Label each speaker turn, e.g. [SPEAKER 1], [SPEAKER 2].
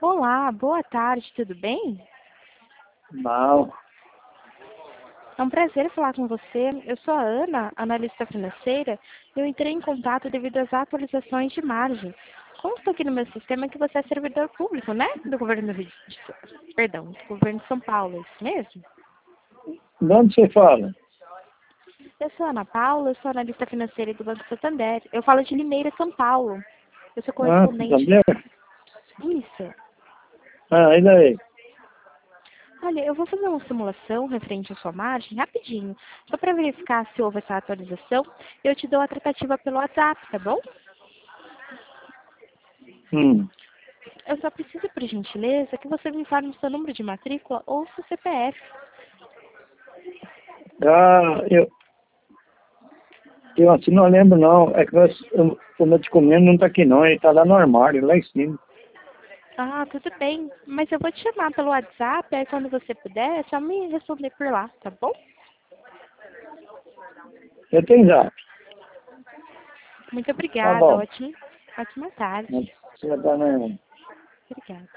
[SPEAKER 1] Olá, boa tarde, tudo bem?
[SPEAKER 2] Não.
[SPEAKER 1] É um prazer falar com você. Eu sou a Ana, analista financeira, e eu entrei em contato devido às atualizações de margem. Consta aqui no meu sistema que você é servidor público, né? Do governo do governo de São Paulo, é isso mesmo?
[SPEAKER 2] De onde você fala?
[SPEAKER 1] Eu sou a Ana Paula, eu sou analista financeira do Banco Santander. Eu falo de Limeira, São Paulo. Eu sou
[SPEAKER 2] Ah,
[SPEAKER 1] correspondente.
[SPEAKER 2] Santander?
[SPEAKER 1] Isso.
[SPEAKER 2] Ah, e daí?
[SPEAKER 1] Olha, eu vou fazer uma simulação referente à sua margem, rapidinho, só para verificar se houve essa atualização. Eu te dou a tratativa pelo WhatsApp, tá bom?
[SPEAKER 2] Hum.
[SPEAKER 1] Eu só preciso, por gentileza, que você me informe o seu número de matrícula ou seu CPF.
[SPEAKER 2] Ah, eu assim não lembro não. É que o meu documento não tá aqui não, ele tá lá no armário, lá em cima.
[SPEAKER 1] Ah, tudo bem, mas eu vou te chamar pelo WhatsApp, aí quando você puder, é só me responder por lá, tá bom?
[SPEAKER 2] Eu tenho zap.
[SPEAKER 1] Muito
[SPEAKER 2] Tá
[SPEAKER 1] obrigada,
[SPEAKER 2] bom.
[SPEAKER 1] ótima tarde.
[SPEAKER 2] Você vai dar, né?
[SPEAKER 1] Obrigada.